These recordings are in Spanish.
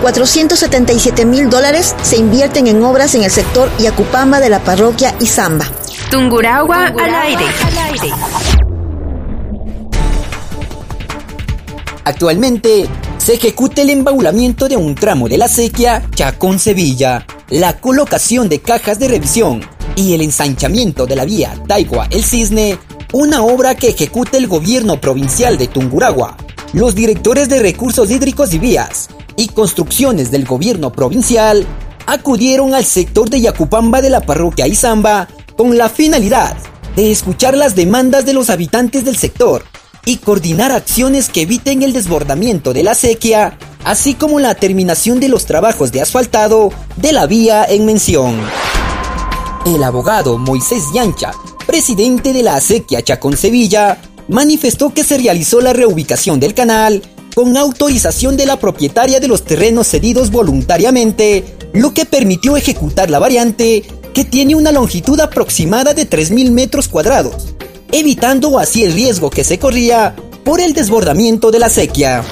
$477,000 se invierten en obras en el sector Yacupamba de la parroquia Izamba. Tungurahua al aire. Actualmente se ejecuta el embaulamiento de un tramo de la acequia Chacón-Sevilla, la colocación de cajas de revisión y el ensanchamiento de la vía Taigua-El Cisne, una obra que ejecuta el gobierno provincial de Tungurahua. Los directores de recursos hídricos y vías y construcciones del gobierno provincial acudieron al sector de Yacupamba de la parroquia Izamba con la finalidad de escuchar las demandas de los habitantes del sector y coordinar acciones que eviten el desbordamiento de la acequia, así como la terminación de los trabajos de asfaltado de la vía en mención. El abogado Moisés Yancha, presidente de la acequia Chacón-Sevilla, manifestó que se realizó la reubicación del canal con autorización de la propietaria de los terrenos cedidos voluntariamente, lo que permitió ejecutar la variante, que tiene una longitud aproximada de 3.000 metros cuadrados, evitando así el riesgo que se corría por el desbordamiento de la acequia.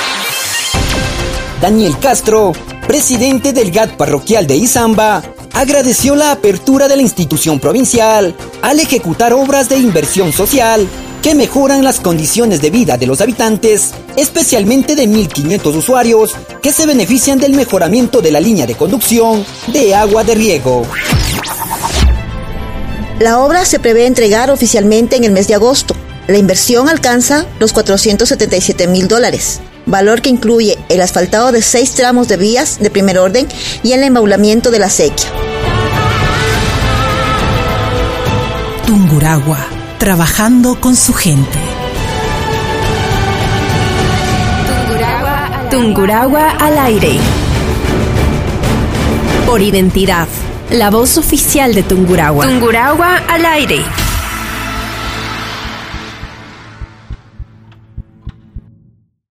Daniel Castro, presidente del GAT parroquial de Izamba, agradeció la apertura de la institución provincial al ejecutar obras de inversión social que mejoran las condiciones de vida de los habitantes, especialmente de 1.500 usuarios que se benefician del mejoramiento de la línea de conducción de agua de riego. La obra se prevé entregar oficialmente en el mes de agosto. La inversión alcanza los $477,000, valor que incluye el asfaltado de 6 tramos de vías de primer orden y el embaulamiento de la acequia. Tungurahua, trabajando con su gente. Tungurahua al aire. Por identidad, la voz oficial de Tungurahua. Tungurahua al aire.